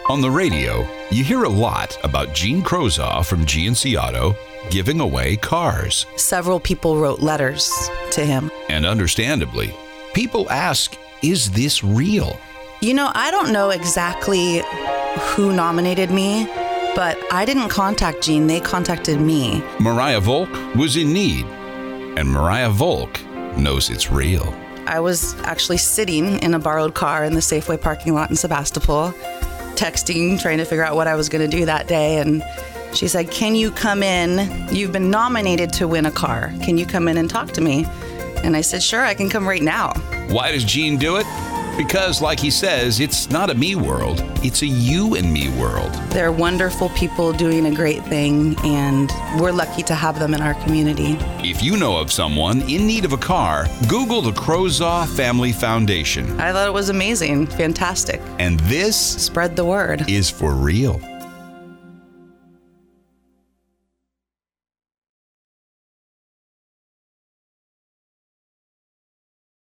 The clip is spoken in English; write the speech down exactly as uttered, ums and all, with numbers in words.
On the radio, you hear a lot about Gene Krozaw from G N C Auto giving away cars. Several people wrote letters to him. And understandably, people ask, is this real? You know, I don't know exactly who nominated me, but I didn't contact Gene. They contacted me. Mariah Volk was in need, and Mariah Volk knows it's real. I was actually sitting in a borrowed car in the Safeway parking lot in Sebastopol, texting, trying to figure out what I was going to do that day. And she said, can you come in? You've been nominated to win a car. Can you come in and talk to me? And I said, sure, I can come right now. Why does Gene do it? Because, like he says, it's not a me world, it's a you and me world. They're wonderful people doing a great thing, and we're lucky to have them in our community. If you know of someone in need of a car, Google the Krozaw Family Foundation. I thought it was amazing, fantastic. And this Spread the word. Is for real.